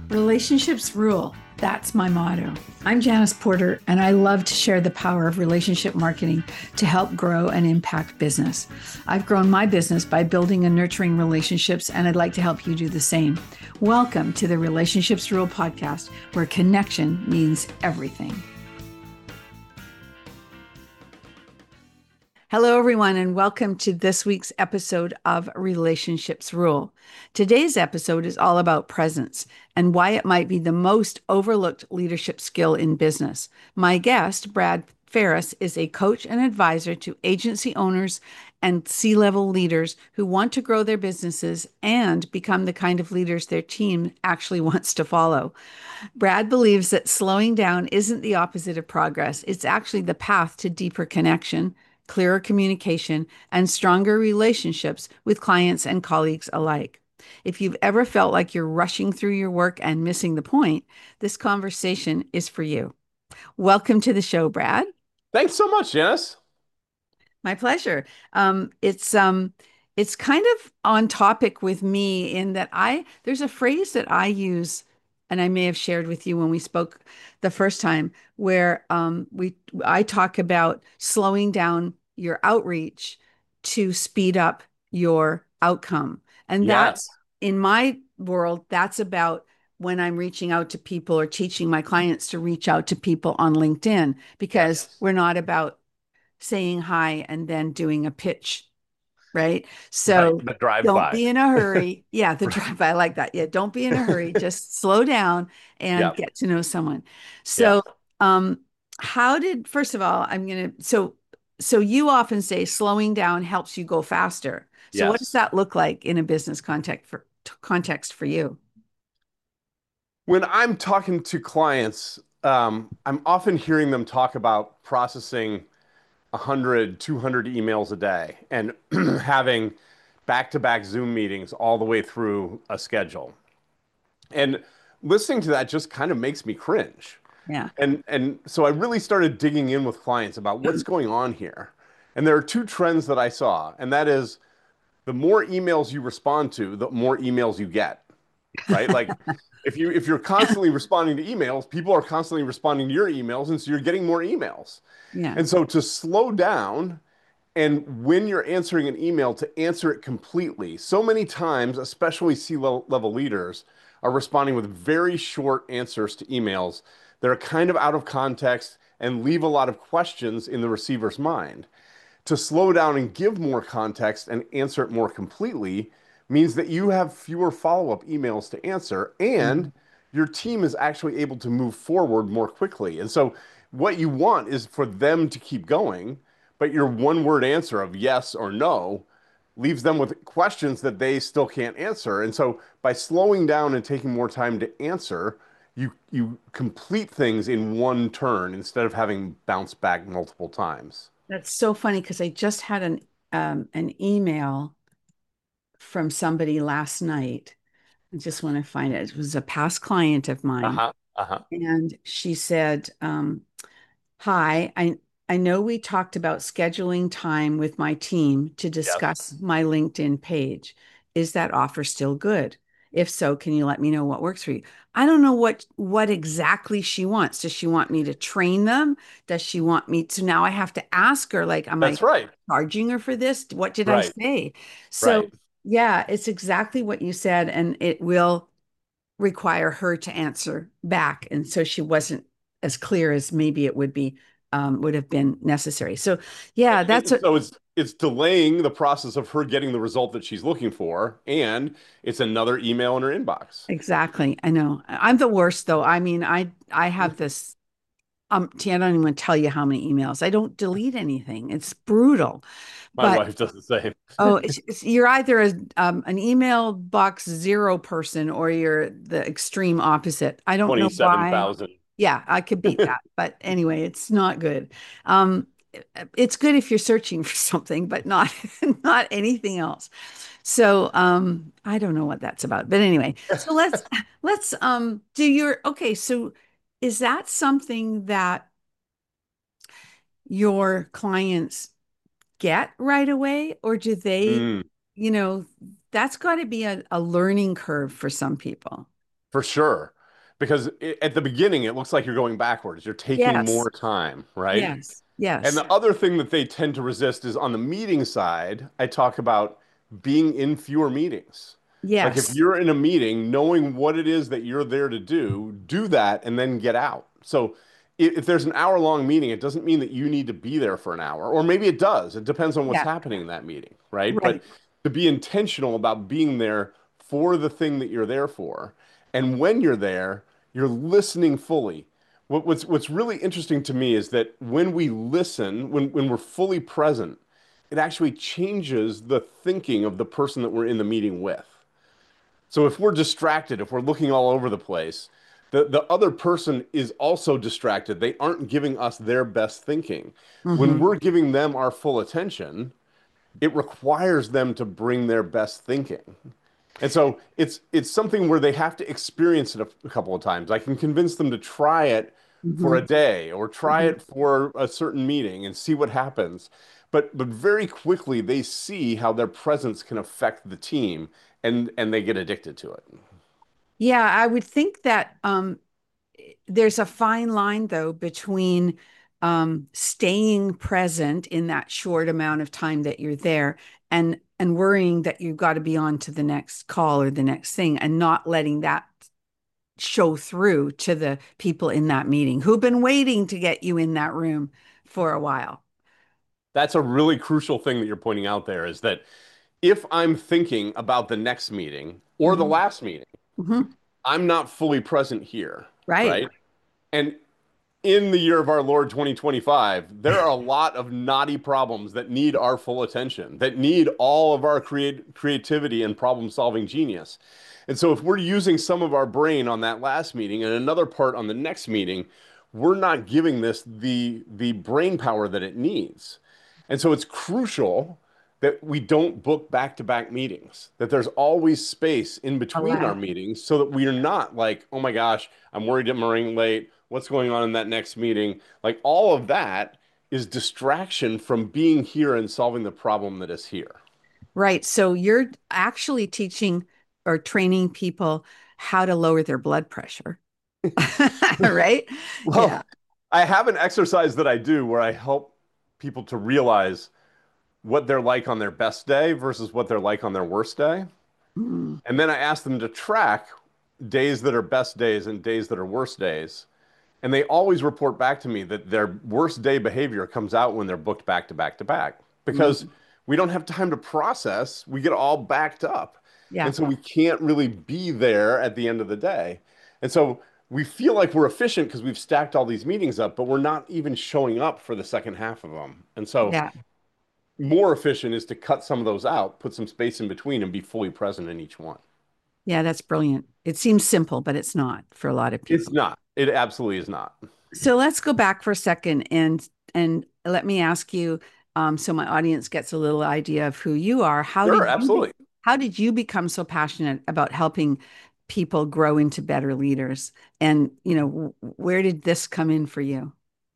Relationships rule. That's my motto. I'm Janice Porter, and I love to share the power of relationship marketing to help grow and impact business. I've grown my business by building and nurturing relationships, and I'd like to help you do the same. Welcome to the Relationships Rule podcast, where connection means everything. Hello, everyone, and welcome to this week's episode of Relationships Rule. Today's episode is all about presence and why it might be the most overlooked leadership skill in business. My guest, Brad Ferris, is a coach and advisor to agency owners and C-level leaders who want to grow their businesses and become the kind of leaders their team actually wants to follow. Brad believes that slowing down isn't the opposite of progress. It's actually the path to deeper connection, clearer communication, and stronger relationships with clients and colleagues alike. If you've ever felt like you're rushing through your work and missing the point, this conversation is for you. Welcome to the show, Brad. Thanks so much, Janice. My pleasure. It's kind of on topic with me in that there's a phrase that I use, and I may have shared with you when we spoke the first time, where I talk about slowing down your outreach to speed up your outcome. And Yes. that's in my world, that's about when I'm reaching out to people or teaching my clients to reach out to people on LinkedIn, because Yes. we're not about saying hi and then doing a pitch, right? Right. So The drive don't by. be in a hurry. Yeah, the Right. drive, I like that. Yeah, don't be in a hurry. Just slow down and Yeah. get to know someone. Yeah. So, how did, first of all, so you often say slowing down helps you go faster. So what does Yes. that look like in a business context for you? When I'm talking to clients, I'm often hearing them talk about processing 100, 200 emails a day and having back-to-back Zoom meetings all the way through a schedule. And listening to that just kind of makes me cringe. Yeah. And so I really started digging in with clients about what's going on here. And there are two trends that I saw, and that is the more emails you respond to, the more emails you get, right? Like if you're constantly responding to emails, people are constantly responding to your emails, and so you're getting more emails. Yeah. And so to slow down and when you're answering an email to answer it completely, so many times, especially C-level leaders are responding with very short answers to emails that are kind of out of context and leave a lot of questions in the receiver's mind. To slow down and give more context and answer it more completely means that you have fewer follow-up emails to answer and Mhm. your team is actually able to move forward more quickly. And so what you want is for them to keep going, but your one word answer of yes or no leaves them with questions that they still can't answer. And so by slowing down and taking more time to answer, you complete things in one turn instead of having bounced back multiple times. That's so funny because I just had an email from somebody last night. I just want to find it. It was a past client of mine. Uh-huh. Uh-huh. And she said, hi, I know we talked about scheduling time with my team to Yes. discuss my LinkedIn page. Is that offer still good? If so, can you let me know what works for you? I don't know what exactly she wants. Does she want me to train them? Does she want me to now I have to ask her, like, am I That's right. charging her for this? What did I Right. say? So Right. yeah, it's exactly what you said, and it will require her to answer back. And so she wasn't as clear as maybe it would have been necessary. So yeah, that's And what so it's delaying the process of her getting the result that she's looking for, and it's another email in her inbox. exactly. I know. I'm the worst though. I mean, I have this I don't even tell you how many emails. I don't delete anything. It's brutal. My But wife does the same. oh, you're either an email box zero person or you're the extreme opposite. I don't know why. 27,000. Yeah, I could beat that. But anyway, it's not good. Um, it's good if you're searching for something, but not not anything else. So I don't know what that's about. But anyway, so let's do your okay, so is that something that your clients get right away, or do they, Mm, you know, that's got to be a learning curve for some people. for sure. because at the beginning it looks like you're going backwards. You're taking Yes. more time, right? Yes. And Yes. the other thing that they tend to resist is on the meeting side, I talk about being in fewer meetings. Like if Yes. you're in a meeting, knowing what it is that you're there to do that and then get out. So if there's an hour-long meeting, it doesn't mean that you need to be there for an hour, or maybe it does. It depends on what's Yeah. happening in that meeting, right? But Right. to be intentional about being there for the thing that you're there for. And when you're there, you're listening fully. What's really interesting to me is that when we listen, when we're fully present, it actually changes the thinking of the person that we're in the meeting with. So if we're distracted, if we're looking all over the place, the other person is also distracted. They aren't giving us their best thinking. When Hmm. we're giving them our full attention, it requires them to bring their best thinking. And so it's something where they have to experience it a couple of times. I can convince them to try it for a Hmm. day or try Hmm. it for a certain meeting and see what happens. But very quickly they see how their presence can affect the team and they get addicted to it. Yeah, I would think that there's a fine line though between staying present in that short amount of time that you're there and worrying that you've got to be on to the next call or the next thing and not letting that show through to the people in that meeting who've been waiting to get you in that room for a while. That's a really crucial thing that you're pointing out there is that if I'm thinking about the next meeting or the Hmm. last meeting, Hmm. I'm not fully present here, Right. right? And in the year of our Lord 2025, there are a lot of knotty problems that need our full attention, that need all of our creativity and problem-solving genius. And so if we're using some of our brain on that last meeting and another part on the next meeting, we're not giving this the brain power that it needs. And so it's crucial that we don't book back-to-back meetings, that there's always space in between our Allow. meetings so that we are not like, oh my gosh, I'm worried I'm running late. What's going on in that next meeting? Like all of that is distraction from being here and solving the problem that is here. Right. So you're actually teaching or training people how to lower their blood pressure. Right? Yeah. Well, I have an exercise that I do where I help people to realize what they're like on their best day versus what they're like on their worst day. Mm. And then I ask them to track days that are best days and days that are worst days. And they always report back to me that their worst day behavior comes out when they're booked back to back to back because Mm. we don't have time to process. We get all backed up. Yeah. And so we can't really be there at the end of the day. And so we feel like we're efficient because we've stacked all these meetings up, but we're not even showing up for the second half of them. And so Yeah. more efficient is to cut some of those out, put some space in between, and be fully present in each one. Yeah, that's brilliant. It seems simple, but it's not for a lot of It's people. not. It absolutely is not. So let's go back for a second and let me ask you, so my audience gets a little idea of who you are. Sure, absolutely. How did you become so passionate about helping people grow into better leaders? And where did this come in for you?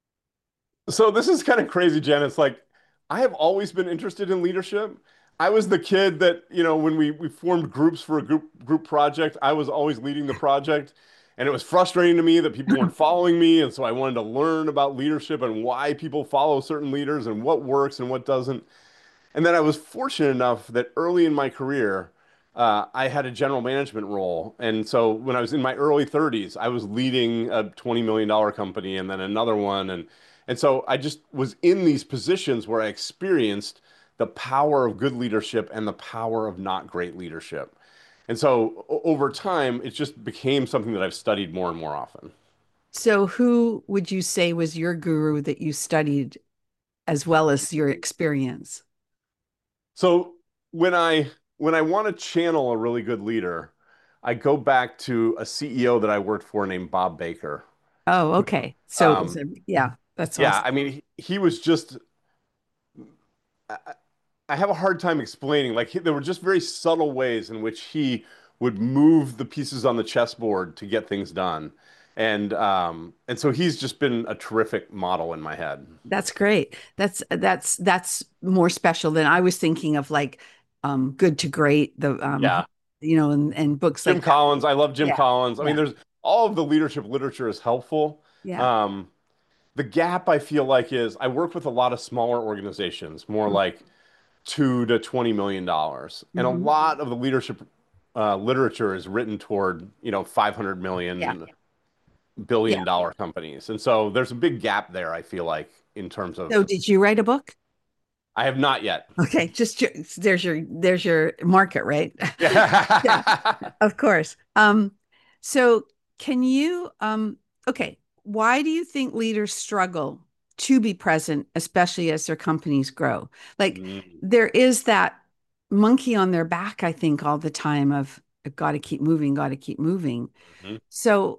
So this is kind of crazy, Jen. It's like I have always been interested in leadership. I was the kid that, when we formed groups for a group project, I was always leading the project. And it was frustrating to me that people weren't following me. And so I wanted to learn about leadership and why people follow certain leaders and what works and what doesn't. And then I was fortunate enough that early in my career, I had a general management role. And so when I was in my early 30s, I was leading a $20 million company and then another one. And so I just was in these positions where I experienced the power of good leadership and the power of not great leadership. And so over time, it just became something that I've studied more and more often. So who would you say was your guru that you studied as well as your experience? So when I want to channel a really good leader, I go back to a CEO that I worked for named Bob Baker. Oh, okay. So it was Um, yeah, that's yeah, awesome. I mean, he was just, I, I have a hard time explaining. Like, there were just very subtle ways in which he would move the pieces on the chessboard to get things done. And so he's just been a terrific model in my head. That's great. That's more special than I was thinking of, like Good to Great, the Yeah. and books Jim like that. Collins, I love Jim Yeah. Collins. I mean, Yeah. all of the leadership literature is helpful. Yeah. Um, the gap I feel like is I work with a lot of smaller organizations, more like $2 to $20 million, and a Mm-hmm. lot of the leadership literature is written toward 500 Yeah. million Yeah. billion-dollar companies, and so there's a big gap there. I feel like in terms of So did you write a book? I have not yet. Okay, there's your market, right? Yeah, Yeah. of course. So can you okay, why do you think leaders struggle to be present, especially as their companies grow? Like Mm. there is that monkey on their back, I think, all the time of got to keep moving, got to keep moving. Mhm. So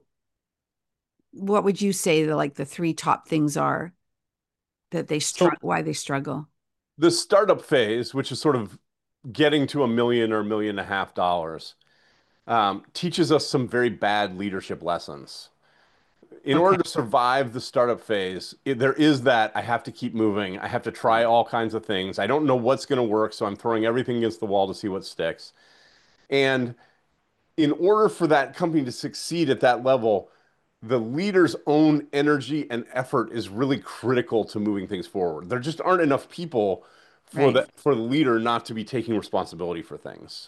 what would you say the three top things are that they So struggle, why they struggle? the startup phase, which is sort of getting to $1 million or $1.5 million, teaches us some very bad leadership lessons. In Okay, order to survive the startup phase, there is that I have to keep moving. I have to try all kinds of things. I don't know what's going to work, so I'm throwing everything against the wall to see what sticks. And in order for that company to succeed at that level, the leader's own energy and effort is really critical to moving things forward. There just aren't enough people for right. the leader not to be taking responsibility for things.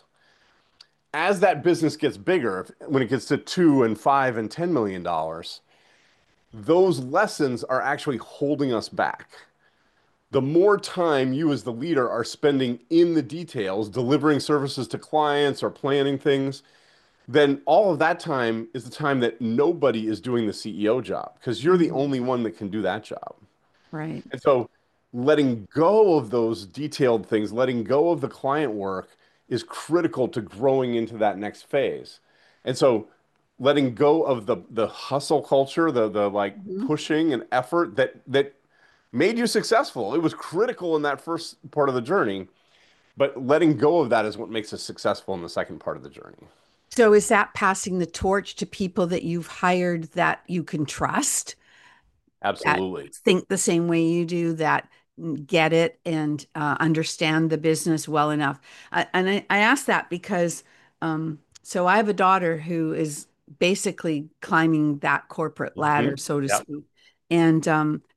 As that business gets bigger, when it gets to 2 and 5 and $10 million, those lessons are actually holding us back. The more time you as the leader are spending in the details, delivering services to clients or planning things, then all of that time is the time that nobody is doing the CEO job because you're the Mhm. only one that can do that job. Right. And so letting go of those detailed things, letting go of the client work is critical to growing into that next phase. And so letting go of the hustle culture, the like Mhm. pushing and effort that made you successful. It was critical in that first part of the journey, but letting go of that is what makes us successful in the second part of the journey. So is that passing the torch to people that you've hired that you can trust, that Absolutely. think the same way you do, that get it and understand the business well enough? And I ask that because so I have a daughter who is basically climbing that corporate Mhm. ladder, so to Yep. speak. And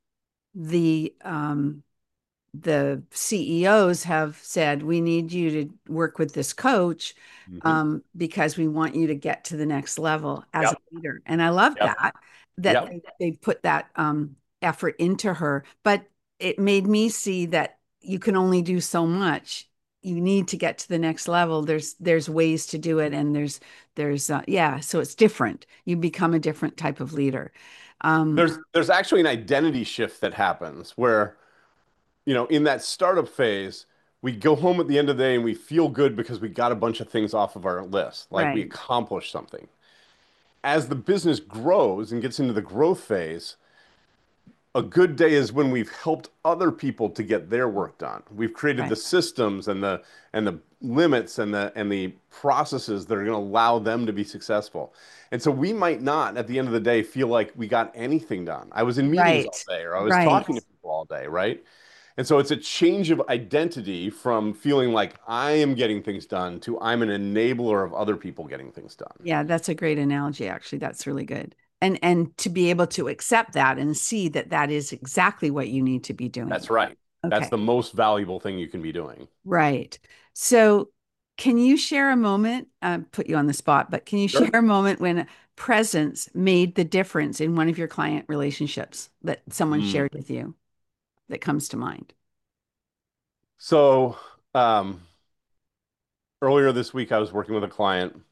the CEOs have said, we need you to work with this coach Mhm. because we want you to get to the next level as a Yep. leader. And I love Yep. that Yep. they put that effort into her. But it made me see that you can only do so much. You need to get to the next level. There's ways to do it, and yeah. So it's different. You become a different type of leader. Um, There's actually an identity shift that happens where, in that startup phase, we go home at the end of the day and we feel good because we got a bunch of things off of our list, like we right, accomplished something. As the business grows and gets into the growth phase, a good day is when we've helped other people to get their work done. We've created right, the systems and the limits and the processes that are going to allow them to be successful. And so we might not at the end of the day feel like we got anything done. I was in meetings all right, day or I was right. talking to people all day, right? And so it's a change of identity from feeling like I am getting things done to I'm an enabler of other people getting things done. Yeah, that's a great analogy, actually. That's really good. And to be able to accept that and see that that is exactly what you need to be doing. That's right. That's Okay, the most valuable thing you can be doing. right. So, can you share a moment? Put you on the spot, but can you share Sure. a moment when presence made the difference in one of your client relationships that someone Mm. shared with you that comes to mind? So, um, earlier this week, I was working with a client,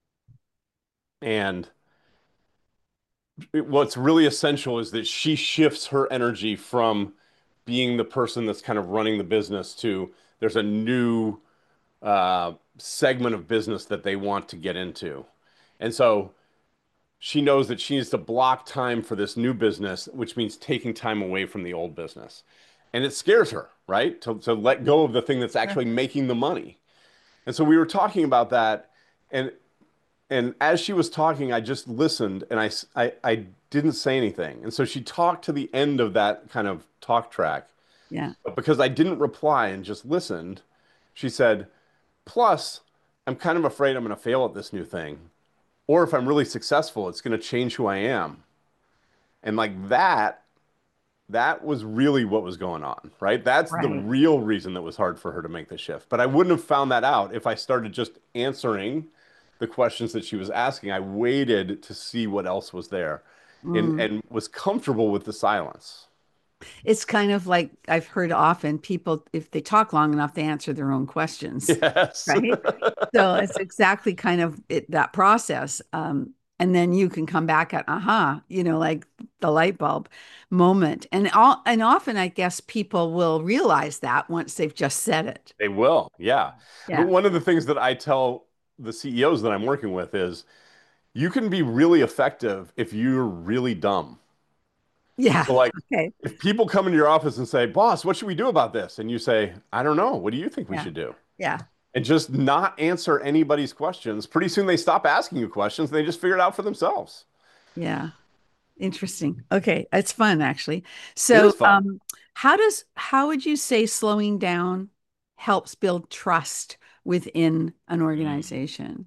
and what's really essential is that she shifts her energy from being the person that's kind of running the business to there's a new segment of business that they want to get into. And so she knows that she needs to block time for this new business, which means taking time away from the old business. And it scares her, right? To let go of the thing that's Sure. actually making the money. And so we were talking about that, and as she was talking, I just listened, and I didn't say anything. And so she talked to the end of that kind of talk track, Yeah. but because I didn't reply and just listened, she said, "Plus, I'm kind of afraid I'm going to fail at this new thing, or if I'm really successful, it's going to change who I am. And like that was really what was going on, right? That's the Right. real reason that was hard for her to make the shift. But I wouldn't have found that out if I started just answering the questions that she was asking. I waited to see what else was there Mm. and was comfortable with the silence. It's kind of like I've heard often people, if they talk long enough, they answer their own questions, Yes. right? So it's exactly kind of that process. And then you can come back at, like the light bulb moment. And often I guess people will realize that once they've just said it. They will. Yeah. But Yeah. one of the things that I tell the CEOs that I'm working with is you can be really effective if you're really dumb. Yeah. So like Okay. if people come into your office and say, "Boss, what should we do about this?" and you say, "I don't know. What do you think we Yeah. should do?" Yeah. And just not answer anybody's questions, pretty soon they stop asking you questions and they just figure it out for themselves. Yeah. Interesting. Okay. It's fun actually. It So, is fun. how would you say slowing down helps build trust within an organization?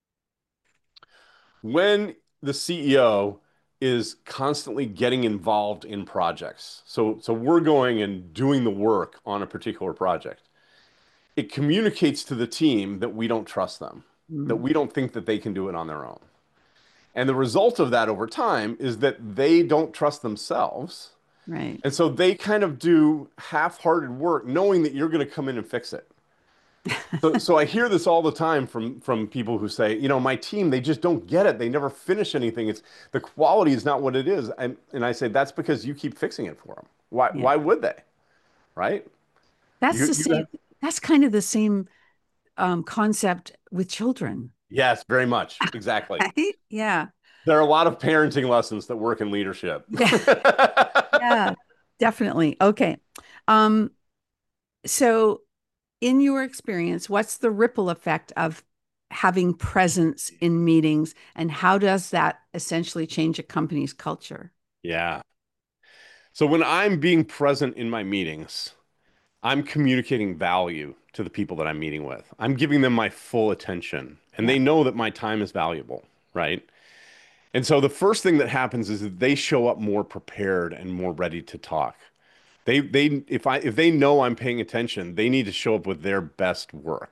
When the CEO is constantly getting involved in projects, so we're going and doing the work on a particular project, it communicates to the team that we don't trust them, that Mm, we don't think that they can do it on their own. And the result of that over time is that they don't trust themselves. right. And so they kind of do half-hearted work knowing that you're going to come in and fix it. So I hear this all the time from people who say, my team, they just don't get it. They never finish anything. It's the quality is not what it is. And I say that's because you keep fixing it for them. Why Yeah. why would they? Right? That's You the you same. That's kind of the same concept with children, Yes, very much. Exactly. right? Yeah. There are a lot of parenting lessons that work in leadership. Yeah. Yeah. Definitely. Okay. Um, so in your experience, what's the ripple effect of having presence in meetings, and how does that essentially change a company's culture? Yeah. So when I'm being present in my meetings, I'm communicating value to the people that I'm meeting with. I'm giving them my full attention, and Yeah. they know that my time is valuable, right? And so the first thing that happens is that they show up more prepared and more ready to talk. If they know I'm paying attention, they need to show up with their best work.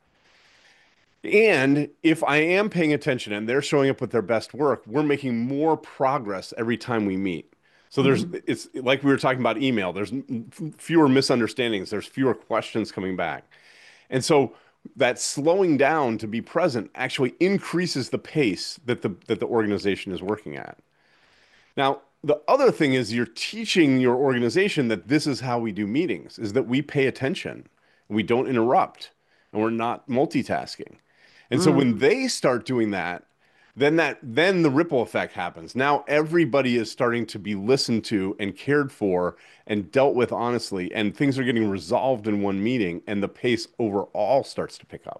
And if I am paying attention and they're showing up with their best work, we're making more progress every time we meet. So Mhm. it's like we were talking about email. There's fewer misunderstandings. There's fewer questions coming back. And so that slowing down to be present actually increases the pace that the organization is working at. Now, the other thing is you're teaching your organization that this is how we do meetings, is that we pay attention, we don't interrupt, and we're not multitasking. And so when Mm. they start doing that, then the ripple effect happens. Now everybody is starting to be listened to and cared for and dealt with honestly, and things are getting resolved in one meeting, and the pace overall starts to pick up.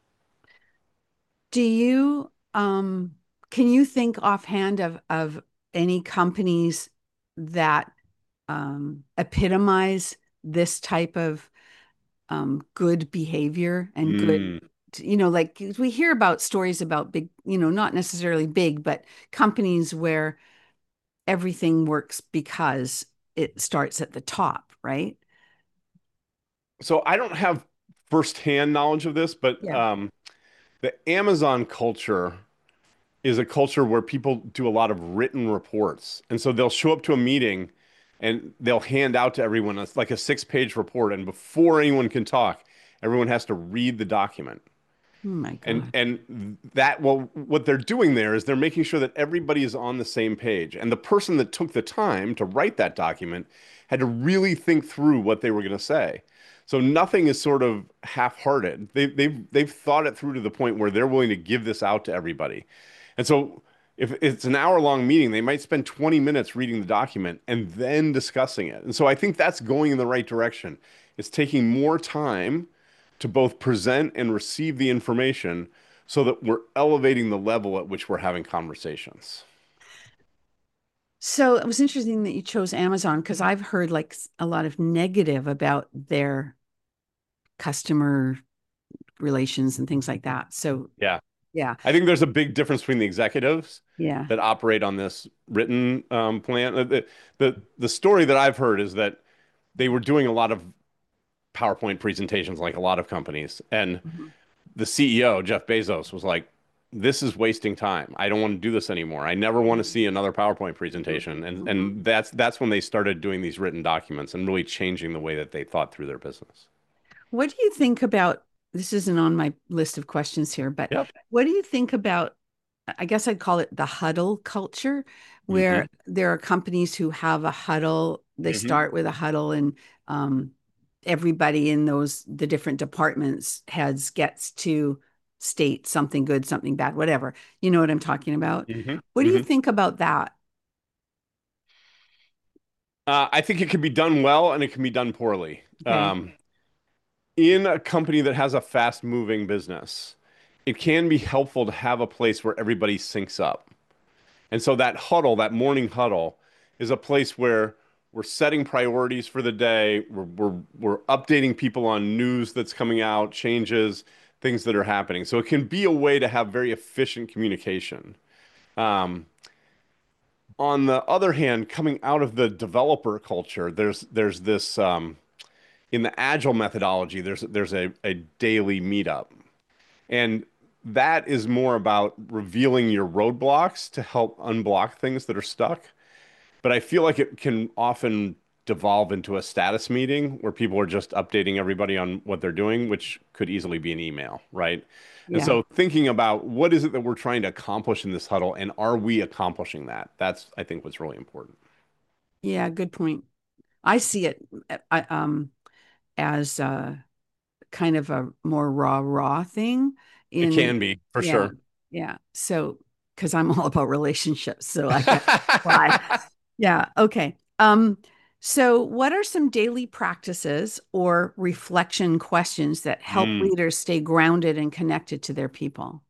Do you can you think offhand of any companies that epitomize this type of good behavior and good, Mm. like we hear about stories about big, not necessarily big, but companies where everything works because it starts at the top, right? So I don't have firsthand knowledge of this, but Yeah. the Amazon culture is a culture where people do a lot of written reports. And so they'll show up to a meeting and they'll hand out to everyone like a 6-page report. And before anyone can talk, everyone has to read the document. Oh my And God. and that well, what they're doing there is they're making sure that everybody is on the same page. And the person that took the time to write that document had to really think through what they were going to say. So nothing is sort of half-hearted. They've thought it through to the point where they're willing to give this out to everybody. And so if it's an hour-long meeting, they might spend 20 minutes reading the document and then discussing it. And so I think that's going in the right direction. It's taking more time to both present and receive the information so that we're elevating the level at which we're having conversations. So it was interesting that you chose Amazon because I've heard like a lot of negative about their customer relations and things like that. So Yeah. Yeah. I think there's a big difference between the executives Yeah. that operate on this written plan. The story that I've heard is that they were doing a lot of PowerPoint presentations, like a lot of companies, and Mhm. the CEO, Jeff Bezos, was like, "This is wasting time. I don't want to do this anymore. I never want to see another PowerPoint Mhm. presentation." And Mhm. that's when they started doing these written documents and really changing the way that they thought through their business. What do you think about this? Isn't on my list of questions here, but Yep. what do you think about, I guess I'd call it the huddle culture, Hmm. where there are companies who have a huddle, they Hmm. start with a huddle and um, everybody in the different departments heads gets to state something good, something bad, whatever. You know what I'm talking about? Hmm. What do you Hmm. think about that? I think it can be done well and it can be done poorly. Okay. In a company that has a fast-moving business, it can be helpful to have a place where everybody syncs up. And so that huddle, that morning huddle, is a place where we're setting priorities for the day. We're updating people on news that's coming out, changes, things that are happening. So it can be a way to have very efficient communication. Um, on the other hand, coming out of the developer culture, there's this in the agile methodology, there's a daily meetup. And that is more about revealing your roadblocks to help unblock things that are stuck. But I feel like it can often devolve into a status meeting where people are just updating everybody on what they're doing, which could easily be an email, right? And Yeah. so thinking about what is it that we're trying to accomplish in this huddle, and are we accomplishing that? That's, I think, what's really important. Yeah, good point. I see it as kind of a more raw thing It in can be, for yeah, sure. yeah. So because I'm all about relationships, so I got why. Yeah, okay. So what are some daily practices or reflection questions that help Mm. leaders stay grounded and connected to their people?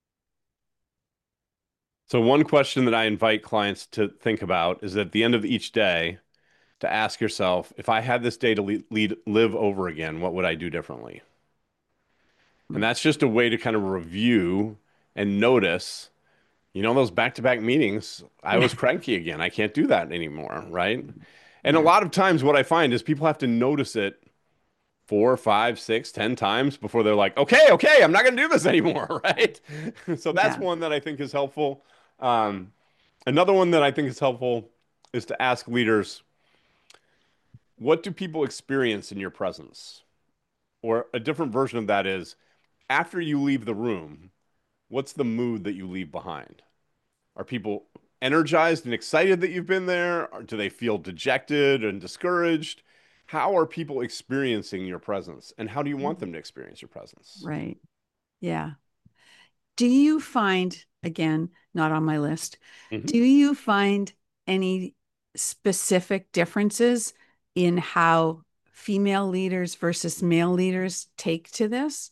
So one question that I invite clients to think about is at the end of each day to ask yourself, if I had this day to live over again, what would I do differently? And that's just a way to kind of review and notice, those back-to-back meetings, I Yeah, was cranky again. I can't do that anymore, right? And a yeah, lot of times what I find is people have to notice it 4, 5, 6, 10 times before they're like, okay, okay, I'm not going to do this anymore, right? So that's yeah. one that I think is helpful. Um, Another one that I think is helpful is to ask leaders, what do people experience in your presence? Or a different version of that is, after you leave the room, what's the mood that you leave behind? Are people energized and excited that you've been there? Or do they feel dejected and discouraged? How are people experiencing your presence? And how do you want them to experience your presence? Right. Yeah. Do you find, again, not on my list, Mhm. do you find any specific differences in how female leaders versus male leaders take to this?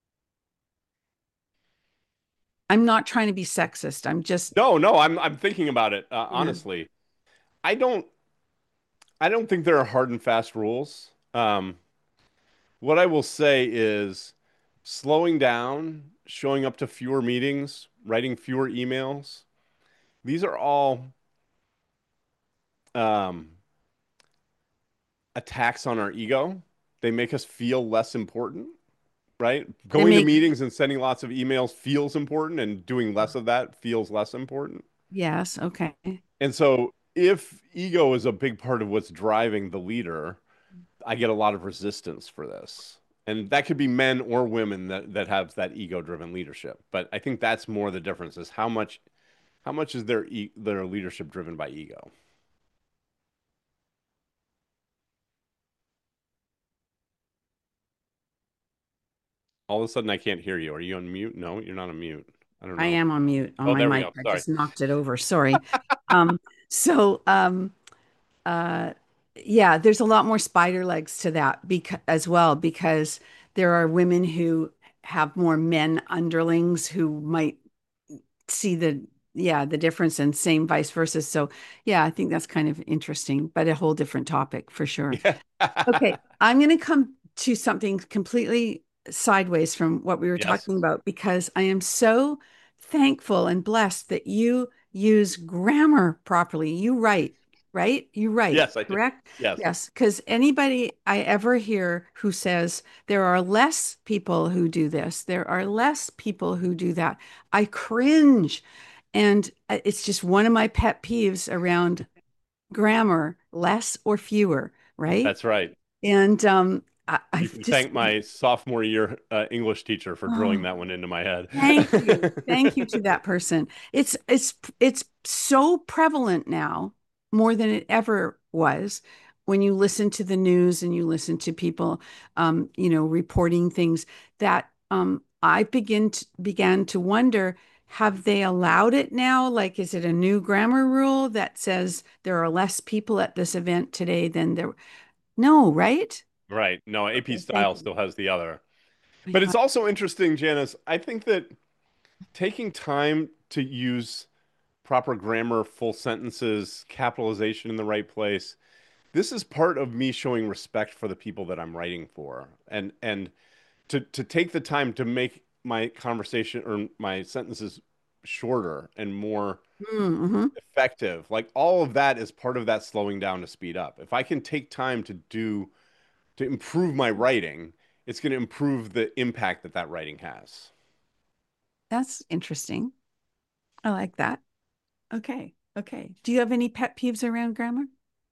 I'm not trying to be sexist. I'm just, No, no, I'm thinking about it yeah, honestly. I don't I don't think there are hard and fast rules. What I will say is slowing down, showing up to fewer meetings, writing fewer emails. These are all um, attacks on our ego. They make us feel less important, right? they Going to make, meetings and sending lots of emails feels important, and doing less of that feels less important. yes, okay. And so, if ego is a big part of what's driving the leader, I get a lot of resistance for this. And that could be men or women that have that ego-driven leadership. But I think that's more the difference is how much is their leadership driven by ego? All of a sudden I can't hear you. Are you on mute? No, you're not on mute. I don't I know. am on mute on Oh, my there we mic. go. I Sorry. just knocked it over. Sorry. Um, so, uh, yeah, there's a lot more spider legs to that as well, because there are women who have more men underlings who might see the difference, and same vice versa. So, yeah, I think that's kind of interesting, but a whole different topic for sure. Yeah. Okay, I'm going to come to something completely. sideways from what we were Yes. talking about because I am so thankful and blessed that you use grammar properly. You write, right? You write, Yes, I do. correct? Yes. Yes, because anybody I ever hear who says there are less people who do this, there are less people who do that, I cringe. And it's just one of my pet peeves around grammar, less or fewer, right? That's right. And You I've can just thank my sophomore year English teacher for drilling oh, that one into my head. thank you. Thank you to that person. It's so prevalent now, more than it ever was. When you listen to the news and you listen to people, reporting things that I began to wonder, have they allowed it now? Like, is it a new grammar rule that says there are less people at this event today than there? No, right? Right. No, AP Okay, thank style you. still has the other. I But it's thought, also interesting, Janice. I think that taking time to use proper grammar, full sentences, capitalization in the right place, this is part of me showing respect for the people that I'm writing for. And to take the time to make my conversation or my sentences shorter and more mm-hmm. effective. Like all of that is part of that slowing down to speed up. If I can take time to improve my writing, it's going to improve the impact that that writing has. That's interesting. I like that. Okay. Okay. Do you have any pet peeves around grammar?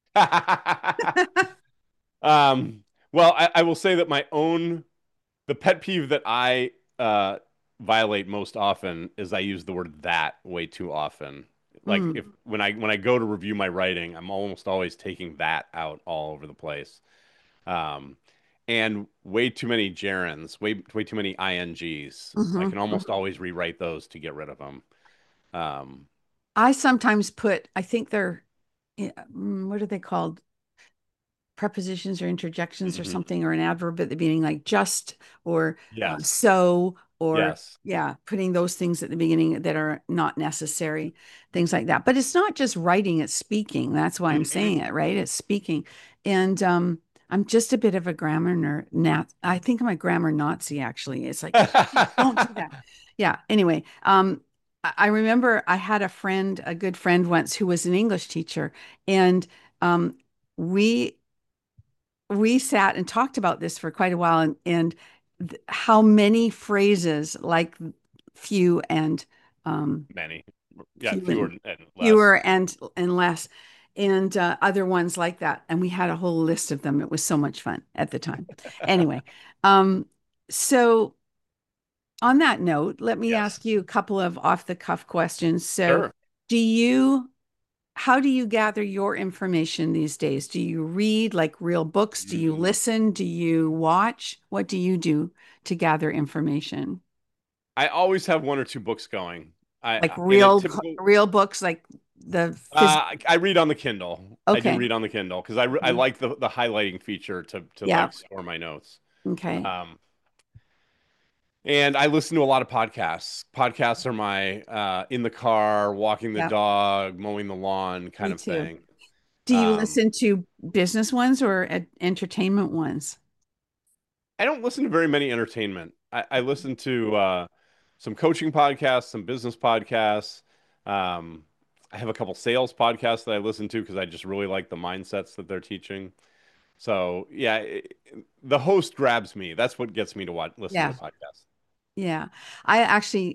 um, well, I will say that the pet peeve that I violate most often is I use the word that way too often. Like if Mm. when I go to review my writing, I'm almost always taking that out all over the place. Um, and way too many gerunds, way too many ings. I Hmm. can almost always rewrite those to get rid of them. Um, I sometimes put, I think they're, what are they called? Prepositions or interjections or mhm. something, or an adverb at the beginning, like just or Yes, so, or yes. yeah, putting those things at the beginning that are not necessary, things like that. But it's not just writing, it's speaking. That's why I'm Mhm. saying it, right? It's speaking. And I'm just a bit of a grammar nerd. I think I'm a grammar Nazi, actually. It's like, don't do that. Yeah. Anyway, I remember I had a good friend once who was an English teacher, and we we sat and talked about this for quite a while, and how many phrases like few and Many. Yeah, few fewer and and less. fewer and less and other ones like that, and we had a whole list of them. It was so much fun at the time. Anyway, um so on that note, let me Yes. ask you a couple of off the cuff questions. So Sure. do you how do you gather your information these days? Do you read like real books? Do you Mm. listen? Do you watch? What do you do to gather information? I always have one or two books going. Like In a typical real books, like the physical. I read on the Kindle. I do Okay. read on the Kindle because I Mhm. like the highlighting feature to Yeah. like store my notes. Okay. Um, and I listen to a lot of podcasts. Podcasts are my in the car, walking the Yeah. dog, mowing the lawn kind Me of too. thing. Do you Um, listen to business ones or entertainment ones? I don't listen to very many entertainment. I listen to some coaching podcasts, some business podcasts. Um, I have a couple sales podcasts that I listen to because I just really like the mindsets that they're teaching. So yeah, the host grabs me. That's what gets me to watch, listen to Yeah. the podcast. Yeah. I actually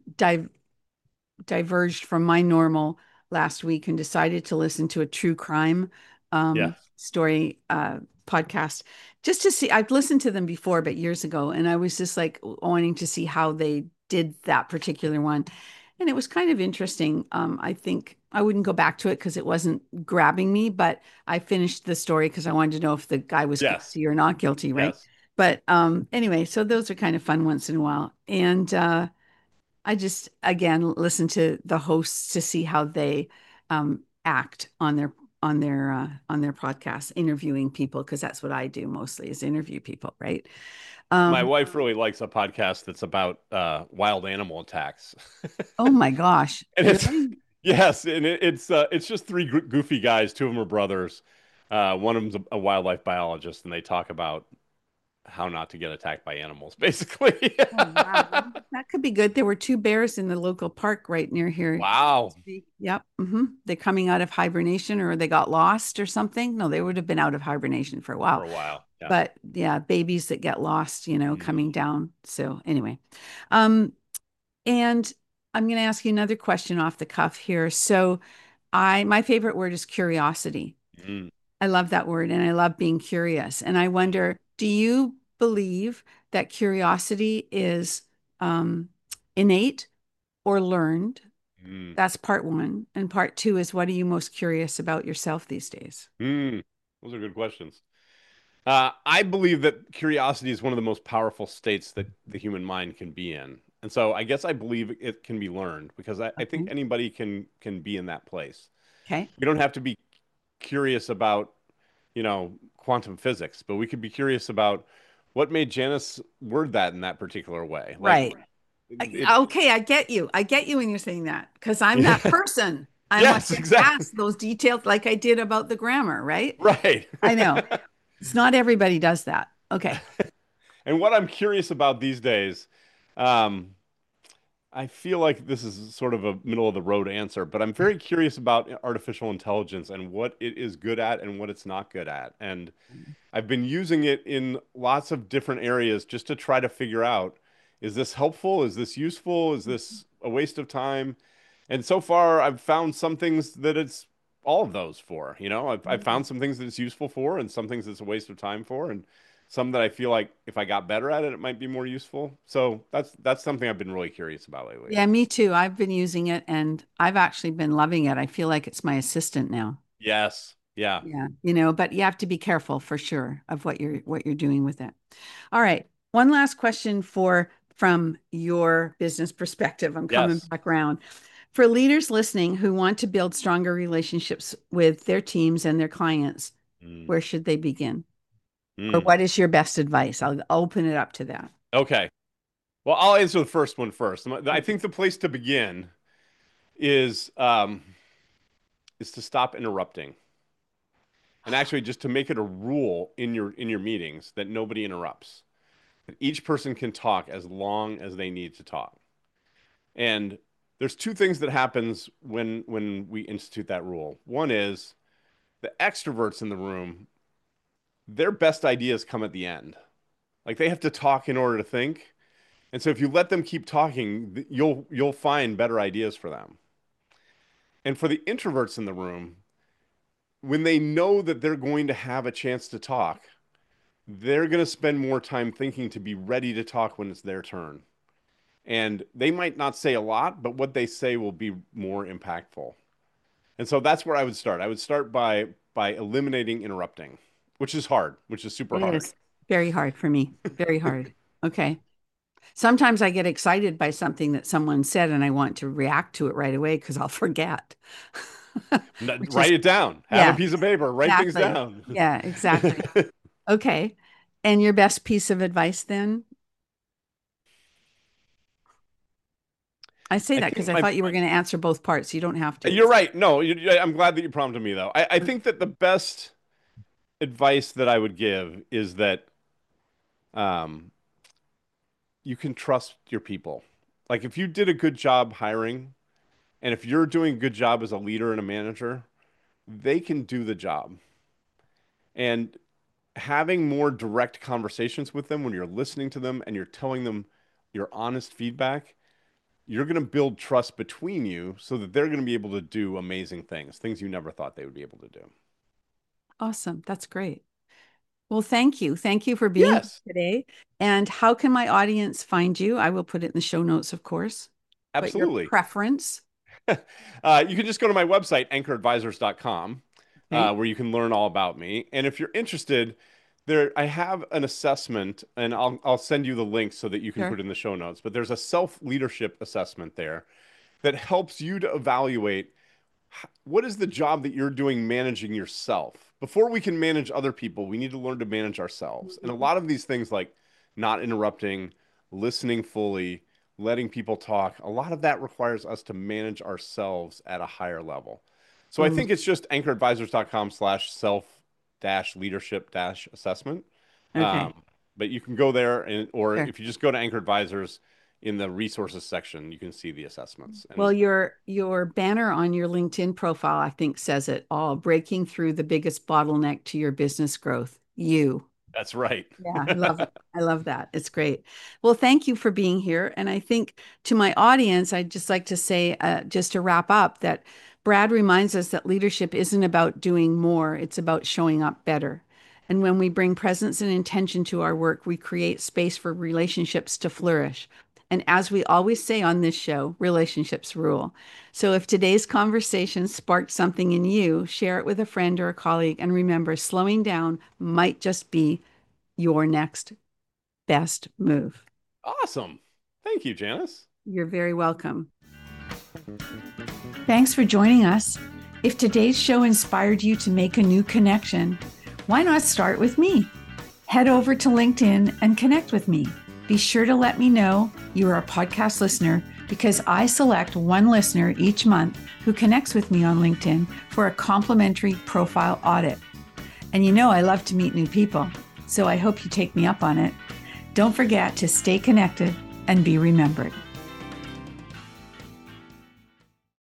diverged from my normal last week and decided to listen to a true crime Yes. story podcast just to see. I've listened to them before, but years ago, and I was just like wanting to see how they did that particular one. And it was kind of interesting. I think I wouldn't go back to it because it wasn't grabbing me, but I finished the story because I wanted to know if the guy was Yes. guilty or not guilty, right? Yes. But anyway, so those are kind of fun once in a while. And I just again listen to the hosts to see how they act on their podcast, interviewing people because that's what I do mostly is interview people, right? My Um, wife really likes a podcast that's about wild animal attacks. oh my gosh, And it's really? yes, and it's just three goofy guys. Two of them are brothers. One of them's a wildlife biologist, and they talk about how not to get attacked by animals, basically. Oh, wow. Well, that could be good. There were two bears in the local park right near here. Wow. Yep. They're coming out of hibernation or they got lost or something. No, they would have been out of hibernation for a For while. a while. Yeah. But yeah, babies that get lost, coming Mm, down. So anyway, um, and I'm going to ask you another question off the cuff here. So my favorite word is curiosity. mm, I love that word and I love being curious. And I wonder, do you believe that curiosity is um, innate or learned? mm, That's part one. And part two is, what are you most curious about yourself these days? mm. Those are good questions. I believe that curiosity is one of the most powerful states that the human mind can be in. And so I guess I believe it can be learned because I think Okay. anybody can be in that place. Okay. We don't have to be curious about, quantum physics, but we could be curious about what made Janice word that in that particular way. Like Right. it, Okay, I get you. I get you when you're saying that because I'm that yeah, person. I want yes, to exactly. ask those details like I did about the grammar, right? Right. I know. It's not everybody does that. Okay. And what I'm curious about these days, um, I feel like this is sort of a middle of the road answer, but I'm very curious about artificial intelligence and what it is good at and what it's not good at. And I've been using it in lots of different areas just to try to figure out, is this helpful? Is this useful? Is this a waste of time? And so far, I've found some things that it's all of those for. I've found some things that it's useful for and some things it's a waste of time for. And some that I feel like if I got better at it, it might be more useful. So that's something I've been really curious about lately. Yeah, me too. I've been using it and I've actually been loving it. I feel like it's my assistant now. Yes. Yeah. Yeah, but you have to be careful for sure of what you're doing with it. All right. One last question from your business perspective. I'm coming Yes. back around. For leaders listening who want to build stronger relationships with their teams and their clients, Mm. where should they begin? Or Mm. what is your best advice? I'll open it up to that. Okay. Well, I'll answer the first one first. I think the place to begin is um, is to stop interrupting, and actually just to make it a rule in your meetings that nobody interrupts. That each person can talk as long as they need to talk. And there's two things that happens when we institute that rule. One is the extroverts in the room, their best ideas come at the end. Like they have to talk in order to think. And so if you let them keep talking, you'll find better ideas for them. And for the introverts in the room, when they know that they're going to have a chance to talk, they're going to spend more time thinking to be ready to talk when it's their turn. And they might not say a lot, but what they say will be more impactful. And so that's where I would start. I would start by eliminating interrupting, which is hard, which is super It hard. is very hard for me. Very hard. Okay. Sometimes I get excited by something that someone said and I want to react to it right away because I'll forget. Which is, Write it down. Have a yeah, piece of paper. Write things exactly. down. Yeah, exactly. Okay. And your best piece of advice then? I say I that because think I my thought you were going to answer both parts. You don't have to. You're right. No, I'm glad that you prompted me though. I think that the best advice that I would give is that um, you can trust your people. Like if you did a good job hiring, and if you're doing a good job as a leader and a manager, they can do the job. And having more direct conversations with them when you're listening to them and you're telling them your honest feedback, you're going to build trust between you so that they're going to be able to do amazing things, things you never thought they would be able to do. Awesome. That's great. Well, thank you. Thank you for being Yes, here today. And how can my audience find you? I will put it in the show notes, of course, but your absolutely. preference. You can just go to my website, anchoradvisors.com, Okay. where you can learn all about me. And if you're interested, I have an assessment, and I'll send you the link so that you can Sure. put it in the show notes. But there's a self-leadership assessment there that helps you to evaluate what is the job that you're doing managing yourself. Before we can manage other people, we need to learn to manage ourselves. And a Mhm. lot of these things like not interrupting, listening fully, letting people talk, a lot of that requires us to manage ourselves at a higher level. So I Mm, think it's just anchoradvisors.com/self-leadership-assessment. okay. but you can go there or Sure. if you just go to Anchor Advisors in the resources section, you can see the assessments. Well, And your banner on your LinkedIn profile, I think, says it all. Breaking through the biggest bottleneck to your business growth. You. that's right. Yeah, I love it. I love that. It's great. Well, thank you for being here. And I think to my audience, I'd just like to say, just to wrap up, that Brad reminds us that leadership isn't about doing more, it's about showing up better. And when we bring presence and intention to our work, we create space for relationships to flourish. And as we always say on this show, relationships rule. So if today's conversation sparked something in you, share it with a friend or a colleague. And remember, slowing down might just be your next best move. Awesome. Thank you, Janice. You're very welcome. Thanks for joining us. If today's show inspired you to make a new connection, why not start with me? Head over to LinkedIn and connect with me. Be sure to let me know you are a podcast listener because I select one listener each month who connects with me on LinkedIn for a complimentary profile audit. And you know I love to meet new people, so I hope you take me up on it. Don't forget to stay connected and be remembered.